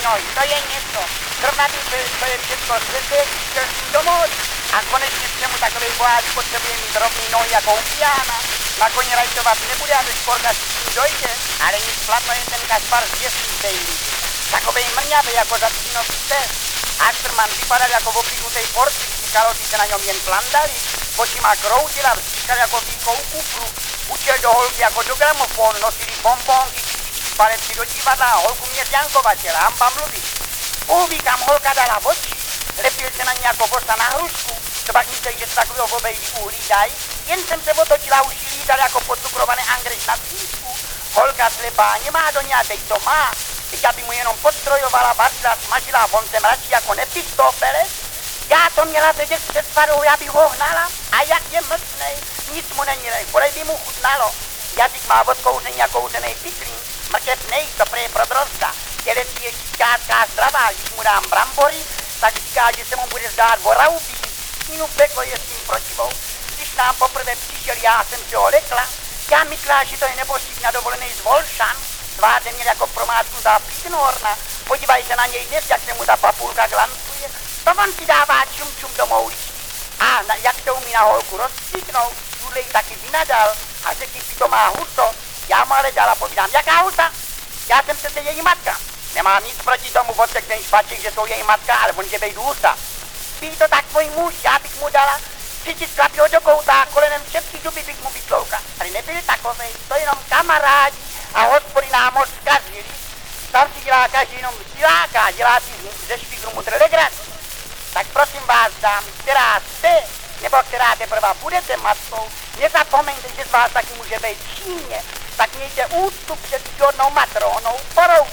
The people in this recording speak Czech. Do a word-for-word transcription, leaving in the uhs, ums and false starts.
nohy, to je něco. Zrovna ty, to je všechno světě, šel s ním do moři. A konečně k čemu takovej boháč potřebuje mít rovný nohy jako u pijána. Na koni rajtovat nebude, aby šporka s tím dojde, ale nic platno jen ten Kašpar z děsnitej lidi. Takovej mrňavý jako zatřínový pes. Aštrman vypadal jako oblíknutej porcik, kaloti se na něm jen plandali. Očima kroutila, vstříkal jako výkou kufru. Učil do holky jako do gramofonu, nosili bombonky, paleci do divadla a holku mě zjankovatěla, hamba mluvit. Uví, kam holka dala oči, lepil se na ní jako vosa na hrušku. Třeba mysleli, že se takového obejdy uhlídaj. Jen jsem se otočila, už jí lídal jako podcukrovaný angres na tříšku. Holka slepá nemá do ní a teď to má. Teď aby mu jenom podstrojovala, vařila, smažila, on se mračí jako nepistofele. Já to měla vědět před farou, já bych ho hnala. A jak je mlčnej, nic mu není lej, bolej by mu chutnalo. Jazyk má odkouzený a kouzený pitlín, mrkev nej, to prý pro drozda. Tělecí je čískářská zdravá, když mu dám brambory, tak říká, že se mu bude zdát voraubí. Inu peklo je s tím protivou. Když nám poprvé přišel, já jsem si ho lekla. Já myslela, že to je nebožík na dovolený z Volšan. Tváře měl jako promáčknutá plíznorna. Podívej se na něj dnes, jak se mu ta papulka glancuje. To on si dává čum čum do mouličky. A na, jak se umí na holku rozstříknout, Julej taky vynadal a řekl, že to má huso. Já mu ale dala, povídám, jaká husa? Já jsem přece její matka. Nemám nic proti tomu, vodce ten špaček, že jsou její matka, ale on že bejdu husa. Spí to tak tvoj muž, já bych mu dala třicet klapí ho do kouta a kolenem všepří zuby bych mu vytloukla. Ale nebyl takovej, to jenom kamarádi a hospody nám moc zkazili. Tam si dělá každý jenom siláka, dělá si ze švigru mudr legraci. Tak prosím vás, dámy, která jste, nebo která teprve budete matkou, nezapomeňte, že z vás taky může být přímě, tak mějte úctu před čornou matronou, porou